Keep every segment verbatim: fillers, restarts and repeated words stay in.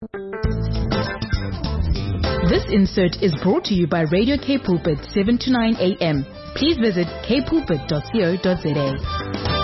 This insert is brought to you by Radio K Pulpit, seven to nine a m. Please visit k pulpit dot co dot z a.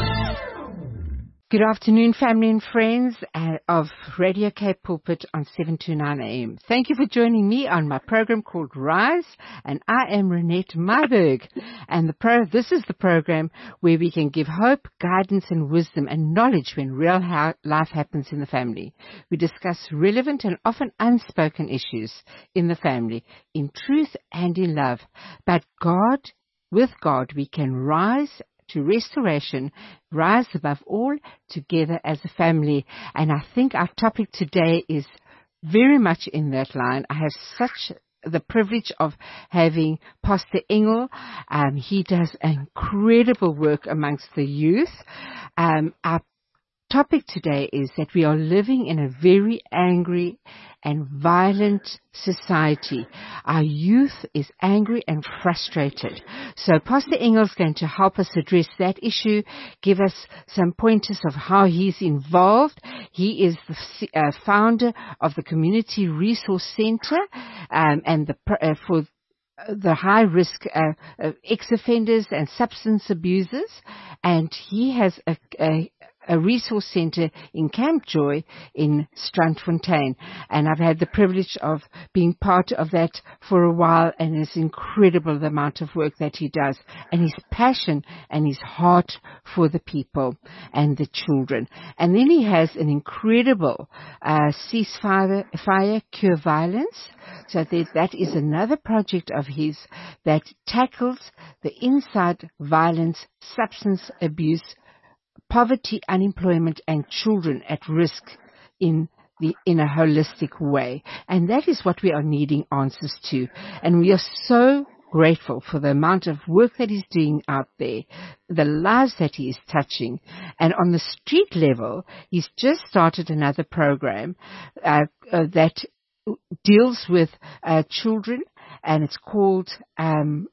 Good afternoon, family and friends uh, of Radio K Pulpit on seven to nine a m. Thank you for joining me on my program called Rise, and I am Renette Myberg. And the pro- this is the program where we can give hope, guidance and wisdom and knowledge when real ha- life happens in the family. We discuss relevant and often unspoken issues in the family, in truth and in love. But God, with God, we can rise to restoration, rise above all together as a family. And I think our topic today is very much in that line. I have such the privilege of having Pastor Engel. Um, he does incredible work amongst the youth. Um, our topic today is that we are living in a very angry and violent society. Our youth is angry and frustrated. So Pastor Engel is going to help us address that issue, give us some pointers of how he's involved. He is the uh, founder of the Community Resource Center um, and the uh, for the high-risk uh, uh, ex-offenders and substance abusers, and he has a, a a resource center in Camp Joy in Strandfontein. And I've had the privilege of being part of that for a while, and it's incredible the amount of work that he does, and his passion and his heart for the people and the children. And then he has an incredible uh, ceasefire, fire, cure violence. So that, that is another project of his that tackles the inside violence, substance abuse, poverty, unemployment, and children at risk in the in a holistic way. And that is what we are needing answers to. And we are so grateful for the amount of work that he's doing out there, the lives that he is touching. And on the street level, he's just started another program uh, uh, that deals with uh, children, and it's called um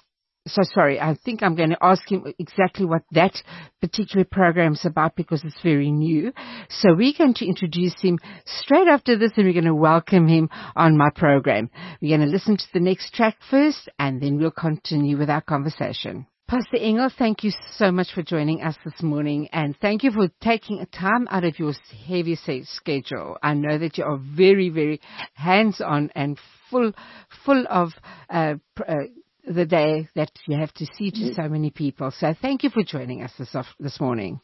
So sorry, I think I'm going to ask him exactly what that particular program is about because it's very new. So we're going to introduce him straight after this, and we're going to welcome him on my program. We're going to listen to the next track first, and then we'll continue with our conversation. Pastor Engel, thank you so much for joining us this morning, and thank you for taking a time out of your heavy schedule. I know that you are very, very hands-on and full, full of uh, uh the day that you have to see to so many people. So thank you for joining us this, this morning.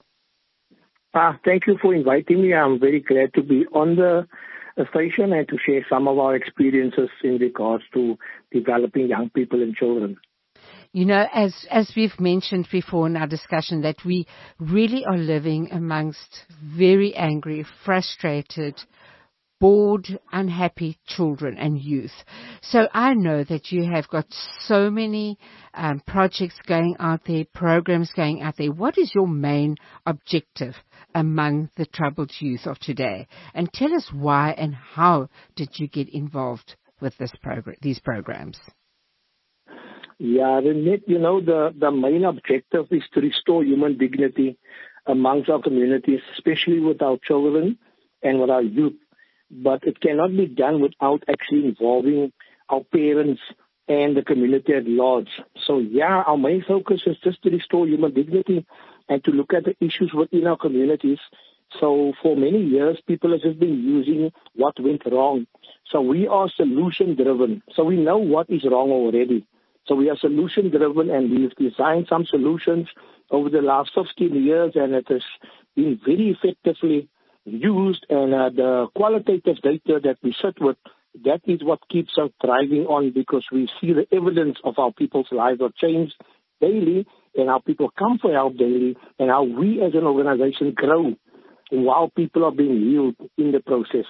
Ah, thank you for inviting me. I'm very glad to be on the station and to share some of our experiences in regards to developing young people and children. You know, as as we've mentioned before in our discussion, that we really are living amongst very angry, frustrated, bored, unhappy children and youth. So I know that you have got so many um, projects going out there, programs going out there. What is your main objective among the troubled youth of today? And tell us why and how did you get involved with this program, these programs? Yeah, Renette, you know, the, the main objective is to restore human dignity amongst our communities, especially with our children and with our youth. But it cannot be done without actually involving our parents and the community at large. So, yeah, our main focus is just to restore human dignity and to look at the issues within our communities. So, for many years, people have just been using what went wrong. So, we are solution-driven. So, we know what is wrong already. So, we are solution-driven, and we've designed some solutions over the last fifteen years, and it has been very effectively used, and uh, the qualitative data that we sit with, that is what keeps us thriving on, because we see the evidence of how people's lives are changed daily and how people come for help daily and how we as an organization grow while people are being healed in the process.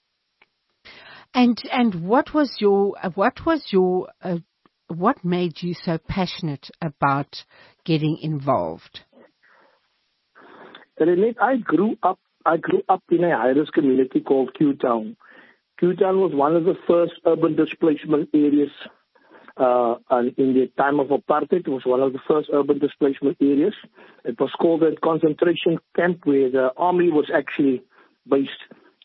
And and what was your what was your uh, what made you so passionate about getting involved? Renette, I grew up I grew up in a high-risk community called Q-Town. Q-Town was one of the first urban displacement areas uh, and in the time of apartheid. It was one of the first urban displacement areas. It was called a concentration camp where the army was actually based.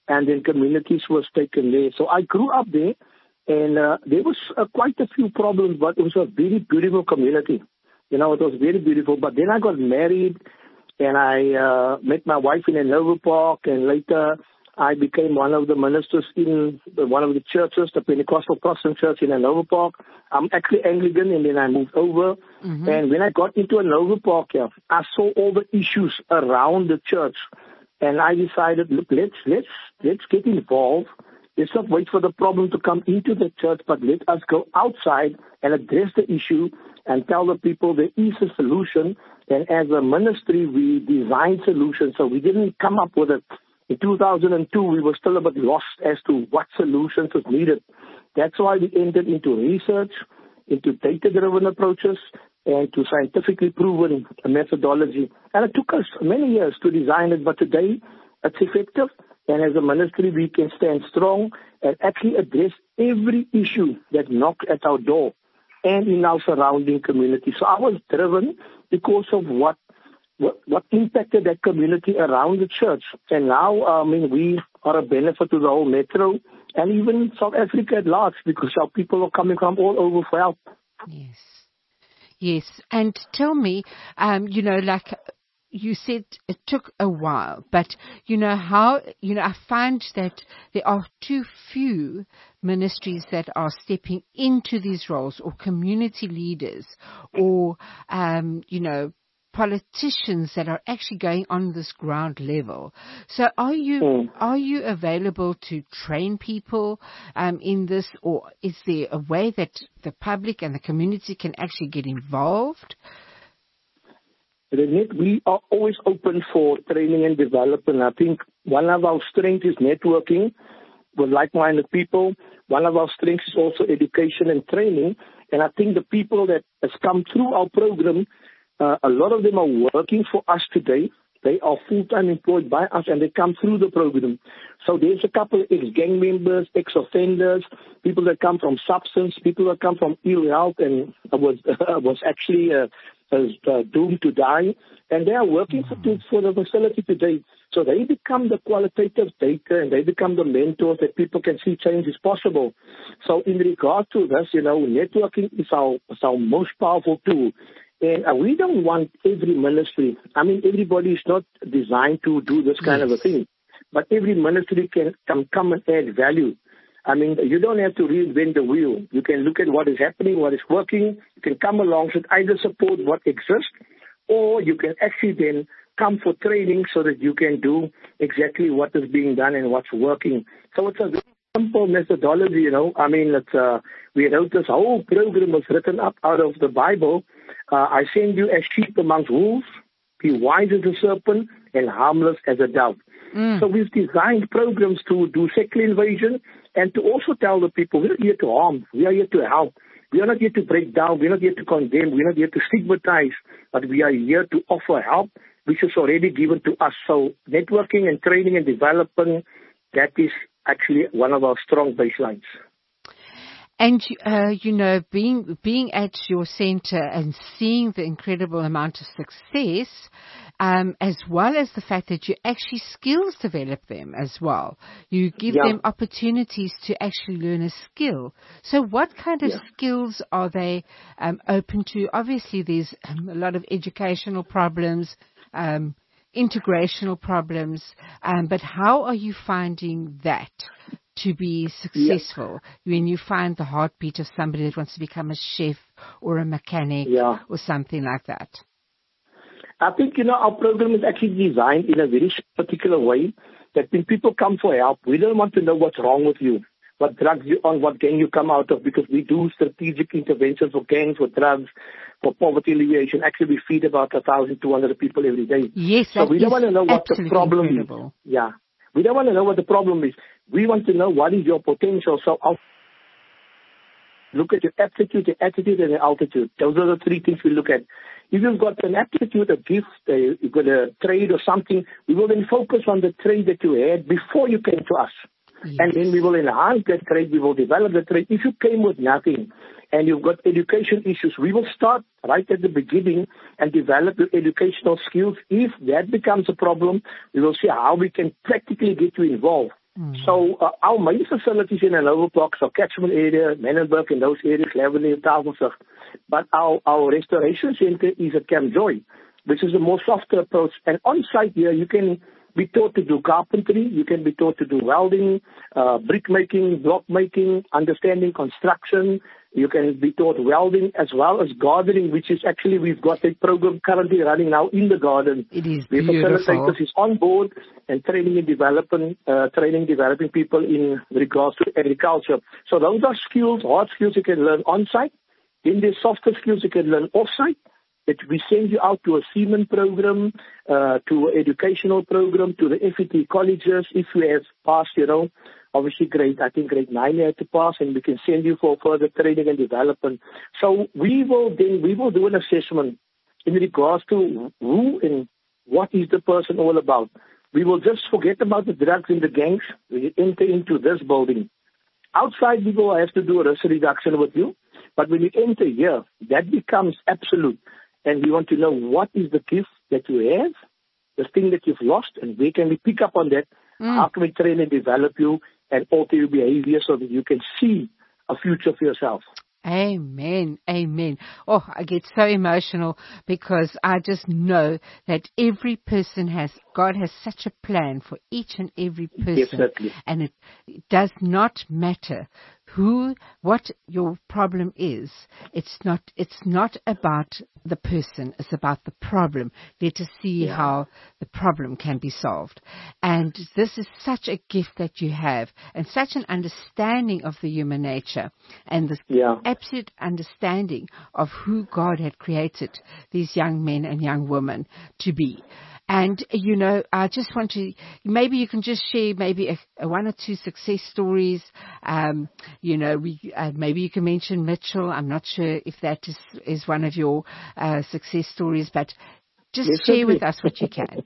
and then communities was taken there. So I grew up there, and uh, there was uh, quite a few problems, but it was a very beautiful community. You know, it was very beautiful. But then I got married, and I uh, met my wife in Hanover Park, and later I became one of the ministers in the, one of the churches, the Pentecostal Protestant Church in Hanover Park. I'm actually Anglican, and then I moved over. Mm-hmm. And when I got into Hanover Park, yeah, I saw all the issues around the church, and I decided, look, let's let's let's get involved. Let's not wait for the problem to come into the church, but let us go outside and address the issue and tell the people there is a solution. And as a ministry, we designed solutions, so we didn't come up with it. In two thousand two, we were still a bit lost as to what solutions was needed. That's why we entered into research, into data-driven approaches, and to scientifically proven methodology. And it took us many years to design it, but today it's effective. And as a ministry, we can stand strong and actually address every issue that knocks at our door and in our surrounding community. So I was driven because of what What, what impacted that community around the church. And now, I mean, we are a benefit to the whole metro and even South Africa at large, because our people are coming from all over for help. Yes. Yes. And tell me, um, you know, like you said, it took a while, but you know how, you know, I find that there are too few ministries that are stepping into these roles, or community leaders, or, um, you know, politicians that are actually going on this ground level. So are you mm. are you available to train people um, in this, or is there a way that the public and the community can actually get involved? Renette, we are always open for training and development. I think one of our strengths is networking with like-minded people. One of our strengths is also education and training. And I think the people that has come through our program, Uh, a lot of them are working for us today. They are full-time employed by us, and they come through the program. So there's a couple of ex-gang members, ex-offenders, people that come from substance, people that come from ill health and was uh, was actually uh, was, uh, doomed to die. And they are working for, for the facility today. So they become the qualitative data, and they become the mentors that people can see change is possible. So in regard to this, you know, networking is our, is our most powerful tool. And uh, we don't want every ministry. I mean, everybody is not designed to do this kind yes. of a thing. But every ministry can come, come and add value. I mean, you don't have to reinvent the wheel. You can look at what is happening, what is working. You can come along and either support what exists, or you can actually then come for training so that you can do exactly what is being done and what's working. So it's a very simple methodology, you know. I mean, it's, uh, we wrote this whole program was written up out of the Bible. Uh, I send you as sheep amongst wolves, be wise as a serpent and harmless as a dove. Mm. So we've designed programs to do secular invasion and to also tell the people we're not here to harm, we are here to help. We are not here to break down, we're not here to condemn, we're not here to stigmatize, but we are here to offer help, which is already given to us. So networking and training and development, that is actually one of our strong baselines. And, uh, you know, being being at your center and seeing the incredible amount of success, um, as well as the fact that you actually skills develop them as well. You give yeah. them opportunities to actually learn a skill. So what kind of yeah. skills are they um, open to? Obviously, there's um, a lot of educational problems, um, integrational problems, um, but how are you finding that to be successful yeah. when you find the heartbeat of somebody that wants to become a chef or a mechanic yeah. or something like that? I think, you know, our program is actually designed in a very particular way that when people come for help, we don't want to know what's wrong with you, what drugs you're on, what gang you come out of, because we do strategic interventions for gangs, for drugs, for poverty alleviation. Actually, we feed about one thousand two hundred people every day. Yes, so we don't want to know what the problem incredible. is. Yeah. We don't want to know what the problem is. We want to know what is your potential. So I'll look at your aptitude, your attitude, and your altitude. Those are the three things we look at. If you've got an aptitude, a gift, a, you've got a trade or something, we will then focus on the trade that you had before you came to us. Yes. And then we will enhance that trade, we will develop the trade. If you came with nothing and you've got education issues, we will start right at the beginning and develop your educational skills. If that becomes a problem, we will see how we can practically get you involved. Mm. So uh, our main facilities in Hanover Park, so catchment area, Menenberg, in those areas, Lavender, Tafelsig. But our, our restoration center is at Camp Joy, which is a more softer approach. And on site here, you can be taught to do carpentry, you can be taught to do welding, uh, brick making, block making, understanding construction. You can be taught welding as well as gardening, which is actually, we've got a program currently running now in the garden. It is the beautiful. Facilitators is on board and training and developing, uh, training, developing people in regards to agriculture. So those are skills, hard skills you can learn on site. Then there's softer skills you can learn off site. That we send you out to a Seaman program, uh, to an educational program, to the F E T colleges. If you have passed, you know, obviously grade, I think grade nine you had to pass, and we can send you for further training and development. So we will then, we will do an assessment in regards to who and what is the person all about. We will just forget about the drugs and the gangs. We enter into this building. Outside, we will have to do a risk reduction with you. But when you enter here, that becomes absolute. And we want to know what is the gift that you have, the thing that you've lost, and where can we pick up on that? Mm. How can we train and develop you and alter your behavior so that you can see a future for yourself? Amen. Amen. Oh, I get so emotional because I just know that every person has, God has such a plan for each and every person. Definitely. And it, it does not matter who, what your problem is. It's not, it's not about the person. It's about the problem. Let us see yeah. how the problem can be solved. And this is such a gift that you have and such an understanding of the human nature and the yeah. absolute understanding of who God had created these young men and young women to be. And, you know, I just want to, maybe you can just share maybe a, a one or two success stories. Um, you know, we, uh, maybe you can mention Mitchell. I'm not sure if that is, is one of your uh, success stories, but just yes, share with us what you can.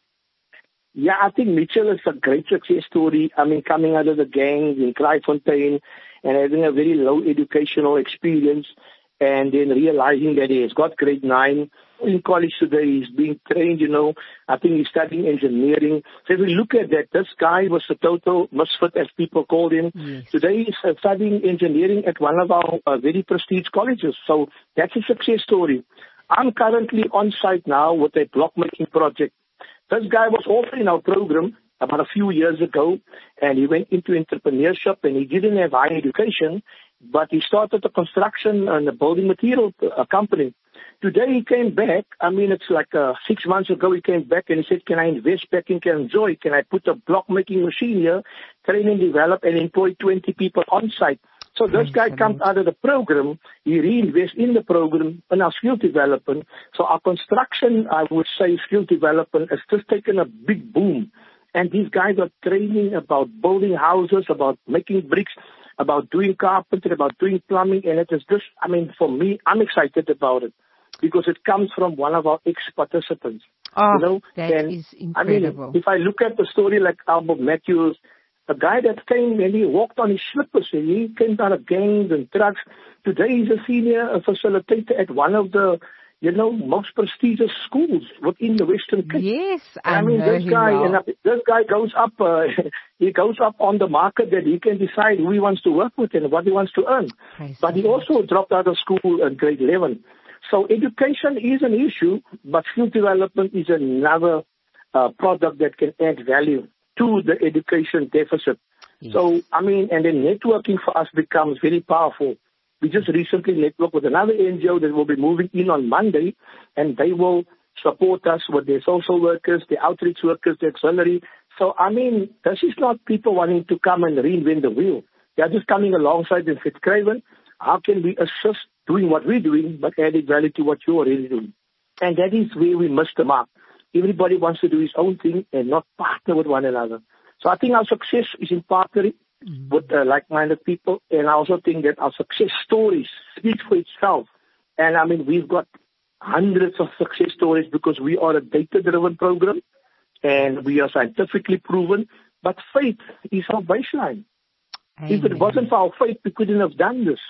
Yeah, I think Mitchell is a great success story. I mean, coming out of the gangs in Kraaifontein and having a very low educational experience and then realizing that he has got grade nine. In college today, he's being trained, you know. I think he's studying engineering. So if we look at that, this guy was a total misfit, as people called him. Yes. Today, he's uh, studying engineering at one of our uh, very prestigious colleges. So that's a success story. I'm currently on site now with a block making project. This guy was also in our program about a few years ago, and he went into entrepreneurship, and he didn't have high education, but he started a construction and a building material uh, company. Today he came back, I mean, it's like uh, six months ago he came back and he said, can I invest back in Camp Joy? Can I put a block making machine here, train and develop and employ twenty people on site? So this guy comes out of the program, he reinvests in the program in our skill development. So our construction, I would say, skill development has just taken a big boom. And these guys are training about building houses, about making bricks, about doing carpentry, about doing plumbing. And it is just, I mean, for me, I'm excited about it because it comes from one of our ex-participants. Oh, you know? that and, is incredible. I mean, if I look at the story like Albert Matthews, a guy that came and he walked on his slippers and he came out of gangs and drugs. Today he's a senior facilitator at one of the, you know, most prestigious schools within the Western Cape. Yes, I, I mean, know this guy, well. and this guy goes up, uh, he goes up on the market that he can decide who he wants to work with and what he wants to earn. Praise but he God. also dropped out of school at grade eleven. So education is an issue, but skill development is another uh, product that can add value to the education deficit. Yes. So, I mean, and then networking for us becomes very powerful. We just recently networked with another N G O that will be moving in on Monday, and they will support us with their social workers, their outreach workers, their auxiliary. So, I mean, this is not people wanting to come and reinvent the wheel. They are just coming alongside and said, Craven, how can we assist doing what we're doing, but adding value to what you're already doing? And that is where we missed the mark. Everybody wants to do his own thing and not partner with one another. So I think our success is in partnering mm-hmm. with uh, like-minded people. And I also think that our success stories speak for itself. And I mean, we've got hundreds of success stories because we are a data-driven program and we are scientifically proven. But faith is our baseline. Amen. If it wasn't for our faith, we couldn't have done this.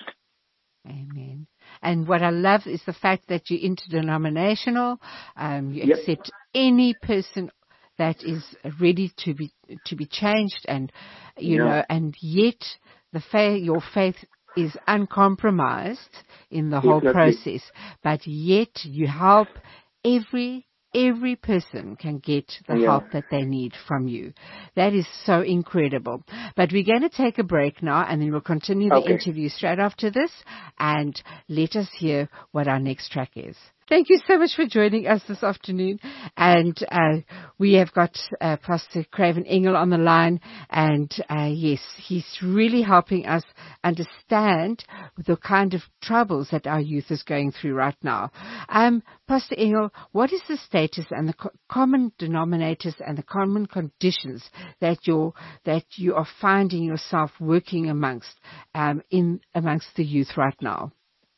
Amen. And what I love is the fact that you're interdenominational. Um, you yep. accept any person that is ready to be to be changed, and you Yeah. know, and yet the faith, your faith is uncompromised in the whole Definitely. process. But yet you help every every person can get the Yeah. help that they need from you. That is so incredible. But we're going to take a break now, and then we'll continue the Okay. interview straight after this, and let us hear what our next track is. Thank you so much for joining us this afternoon. And uh, we have got uh, Pastor Craven Engel on the line. And uh, yes, he's really helping us understand the kind of troubles that our youth is going through right now. Um, Pastor Engel, what is the status and the co- common denominators and the common conditions that you're, that you are finding yourself working amongst um, in amongst the youth right now?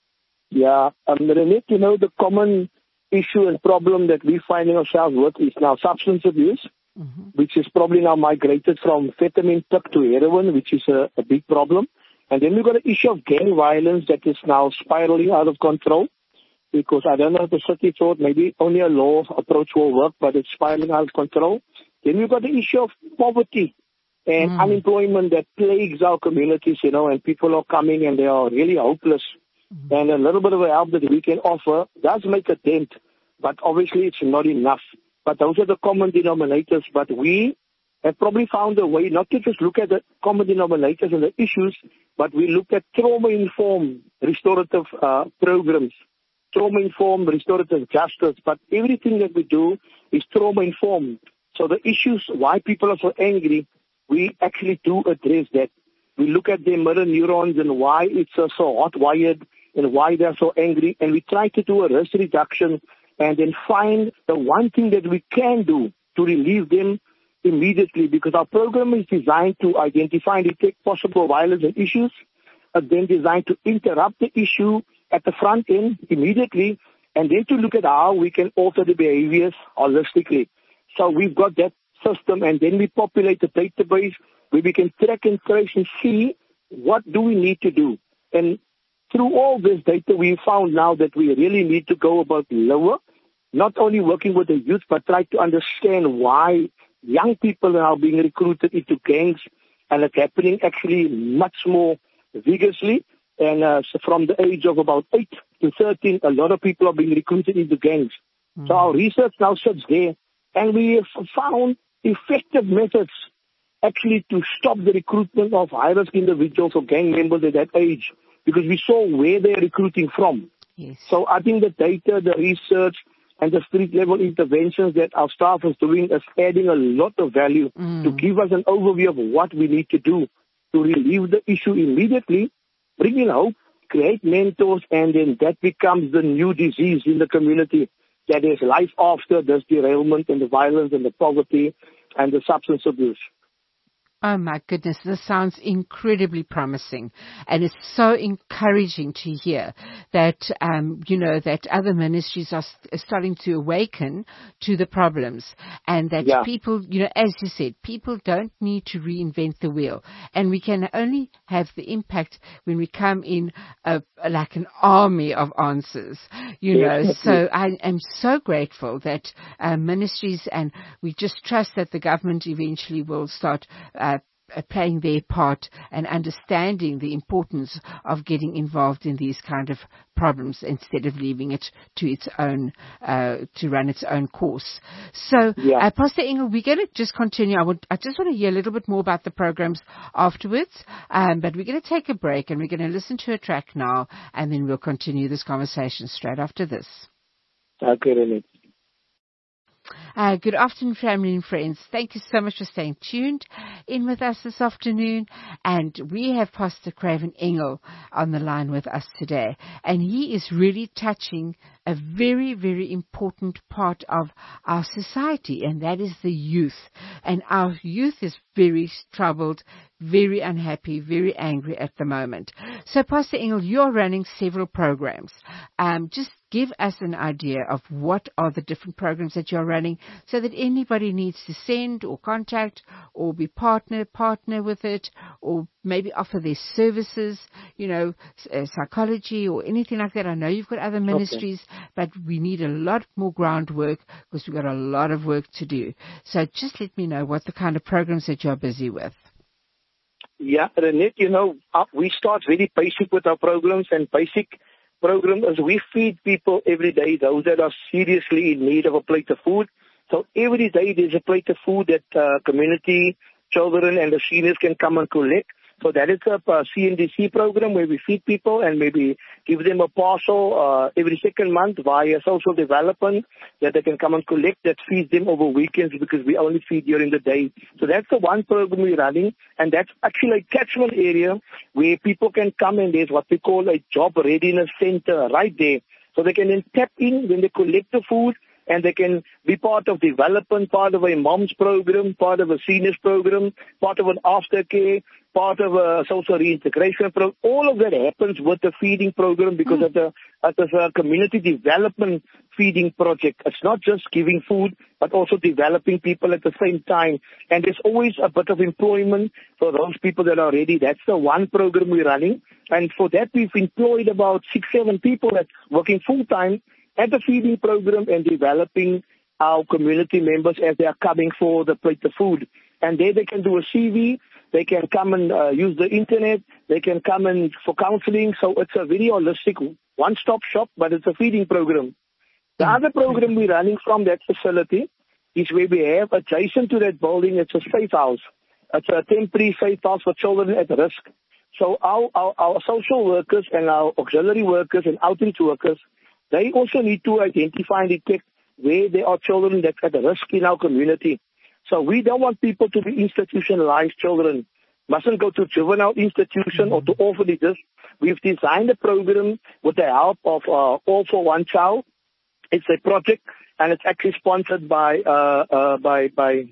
Yeah, um, Renette, you know, the common issue and problem that we're finding ourselves with is now substance abuse, mm-hmm. which is probably now migrated from amphetamine tip to heroin, which is a, a big problem. And then we've got an issue of gang violence that is now spiraling out of control, because I don't know if the city thought maybe only a law approach will work, but it's spiraling out of control. Then we've got the issue of poverty and mm. unemployment that plagues our communities, you know, and people are coming and they are really hopeless. Mm-hmm. And a little bit of help that we can offer does make a dent, but obviously it's not enough. But those are the common denominators. But we have probably found a way not to just look at the common denominators and the issues, but we look at trauma-informed restorative uh, programs, trauma-informed restorative justice. But everything that we do is trauma-informed. So the issues, why people are so angry, we actually do address that. We look at their mirror neurons and why it's uh, so hot-wired and why they're so angry. And we try to do a risk reduction and then find the one thing that we can do to relieve them immediately, because our program is designed to identify and detect possible violence and issues, and then designed to interrupt the issue at the front end immediately, and then to look at how we can alter the behaviors holistically. So we've got that system, and then we populate the database where we can track and trace and see what do we need to do. And through all this data, we found now that we really need to go about lower, not only working with the youth, but try to understand why young people are now being recruited into gangs, and it's happening actually much more vigorously. And uh, so from the age of about eight to thirteen, a lot of people are being recruited into gangs. Mm. So our research now sits there, and we have found effective methods actually to stop the recruitment of high-risk individuals or gang members at that age, because we saw where they're recruiting from. Yes. So I think the data, the research, and the street-level interventions that our staff is doing is adding a lot of value mm. to give us an overview of what we need to do to relieve the issue immediately, bring in hope, create mentors, and then that becomes the new disease in the community, that is life after this derailment and the violence and the poverty and the substance abuse. Oh my goodness, this sounds incredibly promising, and it's so encouraging to hear that, um, you know, that other ministries are st- starting to awaken to the problems, and that yeah. people, you know, as you said, people don't need to reinvent the wheel, and we can only have the impact when we come in a, like an army of answers, you know. Yes. So I am so grateful that uh, ministries, and we just trust that the government eventually will start uh, playing their part and understanding the importance of getting involved in these kind of problems instead of leaving it to its own, uh, to run its own course. So, yeah. uh, Pastor Engel, we're going to just continue. I would, I just want to hear a little bit more about the programs afterwards, um, but we're going to take a break and we're going to listen to a track now, and then we'll continue this conversation straight after this. Okay, Renette. Uh, good afternoon, family and friends. Thank you so much for staying tuned in with us this afternoon. And we have Pastor Craven Engel on the line with us today. And he is really touching a very, very important part of our society, and that is the youth. And our youth is very troubled, very unhappy, very angry at the moment. So, Pastor Engel, you're running several programs. Um, just give us an idea of what are the different programs that you're running, so that anybody needs to send or contact or be partner partner with it, or maybe offer their services, you know, uh, psychology or anything like that? I know you've got other ministries, okay. but we need a lot more groundwork because we've got a lot of work to do. So just let me know what the kind of programs that you're busy with. Yeah, Renette, you know, we start very basic with our programs, and basic program is we feed people every day, those that are seriously in need of a plate of food. So every day there's a plate of food that uh, community, children and the seniors can come and collect. So that is a, a C N D C program where we feed people and maybe give them a parcel uh, every second month via social development that they can come and collect, that feeds them over weekends because we only feed during the day. So that's the one program we're running, and that's actually a catchment area where people can come, and there's what we call a job readiness center right there. So they can then tap in when they collect the food, and they can be part of development, part of a mom's program, part of a seniors program, part of an aftercare, part of a social reintegration program. All of that happens with the feeding program because mm. it's, a, it's a community development feeding project. It's not just giving food, but also developing people at the same time. And there's always a bit of employment for those people that are ready. That's the one program we're running. And for that, we've employed about six, seven people that's working full-time at the feeding program and developing our community members as they are coming for the plate of food. And there they can do a C V, they can come and uh, use the internet, they can come and for counseling. So it's a very holistic one-stop shop, but it's a feeding program. The mm-hmm. other program we're running from that facility is where we have adjacent to that building, it's a safe house. It's a temporary safe house for children at risk. So our, our, our social workers and our auxiliary workers and outreach workers, they also need to identify and detect where there are children that are at risk in our community. So we don't want people to be institutionalized children. Mustn't go to juvenile institution mm-hmm. or to orphanages. We've designed a program with the help of uh, All for One Child. It's a project, and it's actually sponsored by uh, uh, by by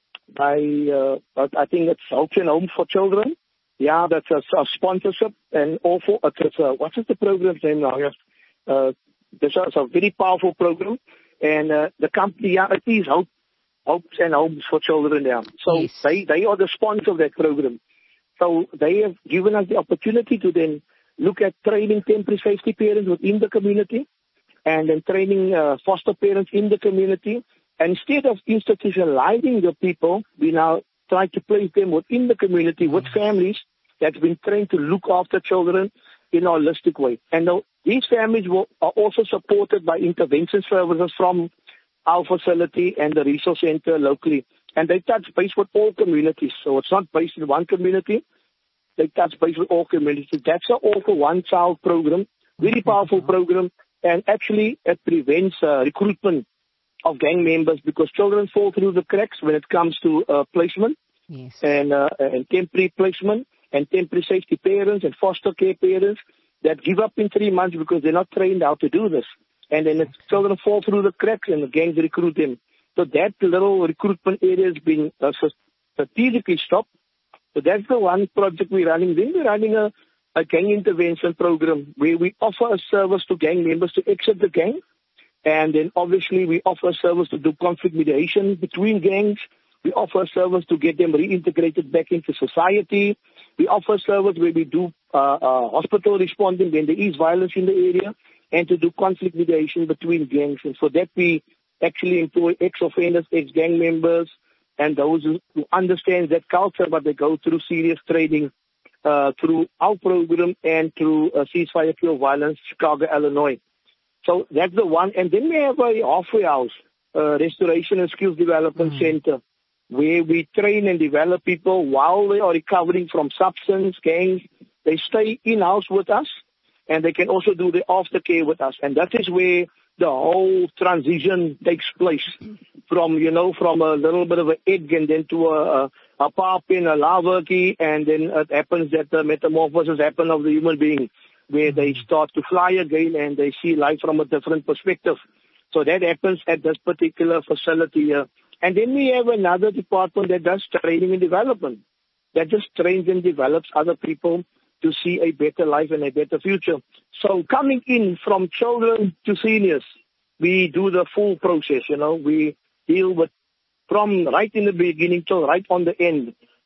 by uh, I think it's Hope and Home for Children. Yeah, that's a, a sponsorship, and All for uh, it's a, what is the program's name now? Yes. Uh, This is a very powerful program, and uh, the company, yeah, it is Hope, Hopes and Homes for Children. Yeah. So yes. they, they are the sponsor of that program. So they have given us the opportunity to then look at training temporary safety parents within the community, and then training uh, foster parents in the community. And instead of institutionalizing the people, we now try to place them within the community with families that's been trained to look after children in a holistic way. And now, these families will, are also supported by intervention services from our facility and the resource center locally. And they touch base with all communities. So it's not based in one community. They touch base with all communities. That's an All for One Child program, very powerful program. And actually, it prevents uh, recruitment of gang members because children fall through the cracks when it comes to uh, placement yes. and, uh, and temporary placement and temporary safety parents and foster care parents that give up in three months because they're not trained how to do this. And then the children fall through the cracks and the gangs recruit them. So that little recruitment area has been uh, strategically stopped. So that's the one project we're running. Then we're running a, a gang intervention program where we offer a service to gang members to exit the gang. And then obviously we offer a service to do conflict mediation between gangs. We offer a service to get them reintegrated back into society. We offer a service where we do uh, uh, hospital responding when there is violence in the area, and to do conflict mediation between gangs. And for that, we actually employ ex-offenders, ex-gang members, and those who, who understand that culture, but they go through serious training uh, through our program and through uh, Ceasefire Pure Violence, Chicago, Illinois. So that's the one. And then we have a halfway house, uh, Restoration and Skills Development mm-hmm. Center, where we train and develop people while they are recovering from substance, gangs. They stay in-house with us, and they can also do the aftercare with us. And that is where the whole transition takes place from, you know, from a little bit of an egg and then to a, a, a pup in a larva key, and then it happens that the metamorphosis happens of the human being, where they start to fly again and they see life from a different perspective. So that happens at this particular facility here. And then we have another department that does training and development, that just trains and develops other people to see a better life and a better future. So coming in from children to seniors, we do the full process, you know. We deal with from right in the beginning till right on the end.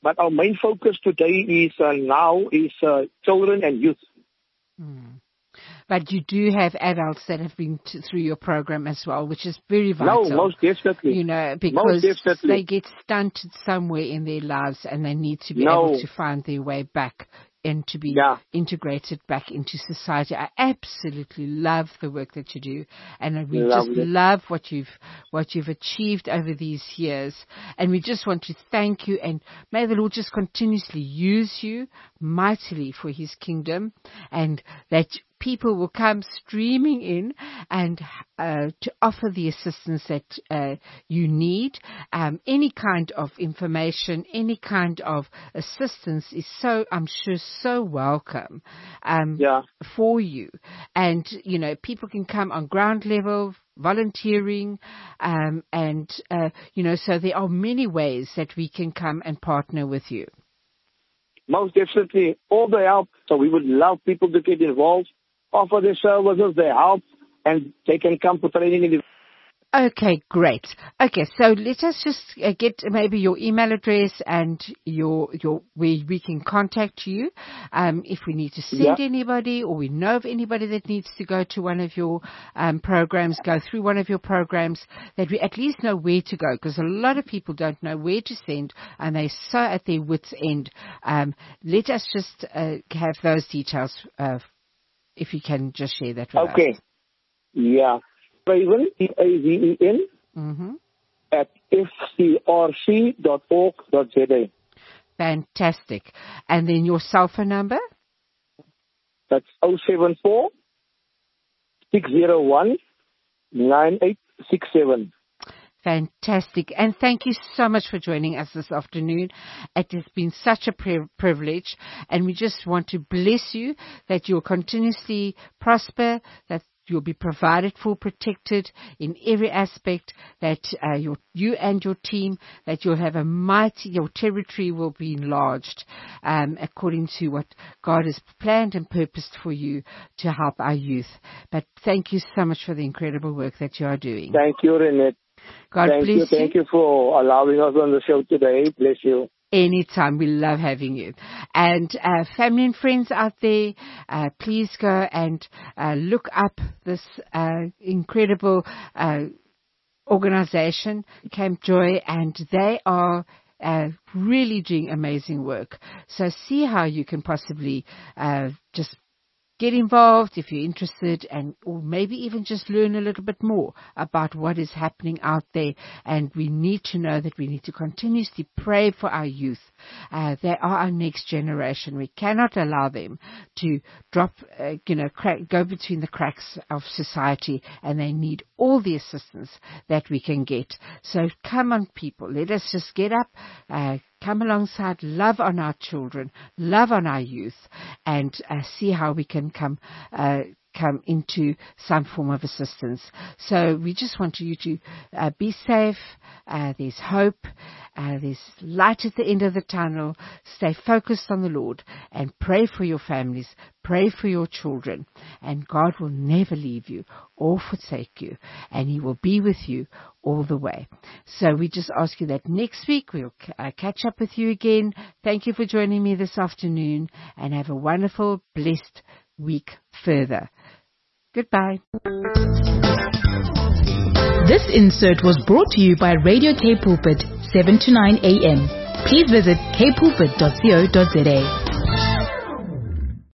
but our main focus today is uh, now is uh, children and youth. Mm. But you do have adults that have been to, through your program as well, which is very vital. No, most definitely. You know, because most definitely. they get stunted somewhere in their lives and they need to be no. able to find their way back and to be yeah. integrated back into society. I absolutely love the work that you do, and we Lovely. just love what you've what you've achieved over these years. And we just want to thank you, and may the Lord just continuously use you mightily for His kingdom, and that people will come streaming in and uh, to offer the assistance that uh, you need. Um, any kind of information, any kind of assistance is so, I'm sure, so welcome um, yeah. for you. And, you know, people can come on ground level, volunteering, um, and, uh, you know, so there are many ways that we can come and partner with you. Most definitely, all the help. So we would love people to get involved, offer their services, their help, and they can come for training in the... Okay, great. Okay, so let us just uh, get maybe your email address and your your where we can contact you um, if we need to send yeah. anybody, or we know of anybody that needs to go to one of your um, programs, go through one of your programs, that we at least know where to go, because a lot of people don't know where to send and they're so at their wits' end. Um, let us just uh, have those details, uh, if you can just share that with okay. us. Okay. Yeah. Craven, C A V E N, mm-hmm. at f c r c dot org dot z a. Fantastic. And then your cell phone number? That's oh seven four, six oh one, nine eight six seven. Fantastic. And thank you so much for joining us this afternoon. It has been such a pri- privilege. And we just want to bless you that you'll continuously prosper, that you'll be provided for, protected in every aspect, that uh, your, you and your team, that you'll have a mighty, your territory will be enlarged um, according to what God has planned and purposed for you to help our youth. But thank you so much for the incredible work that you are doing. Thank you, Renette. God thank bless you. you. Thank you for allowing us on the show today. Bless you. Anytime. We love having you. And uh, family and friends out there, uh, please go and uh, look up this uh, incredible uh, organization, Camp Joy, and they are uh, really doing amazing work. So see how you can possibly uh, just get involved if you're interested, and or maybe even just learn a little bit more about what is happening out there. And we need to know that we need to continuously pray for our youth. Uh, they are our next generation. We cannot allow them to drop, uh, you know, crack, go between the cracks of society, and they need all the assistance that we can get. So come on, people, let us just get up, uh, come alongside, love on our children, love on our youth, and uh, see how we can come uh, come into some form of assistance. So we just want you to uh, be safe. Uh, there's hope. Uh, there's light at the end of the tunnel. Stay focused on the Lord and pray for your families. Pray for your children. And God will never leave you or forsake you. And He will be with you all the way. So we just ask you that next week we'll uh, catch up with you again. Thank you for joining me this afternoon, and have a wonderful, blessed week further. Goodbye. This insert was brought to you by Radio K Pulpit, seven to nine a.m. Please visit k pulpit dot co dot za.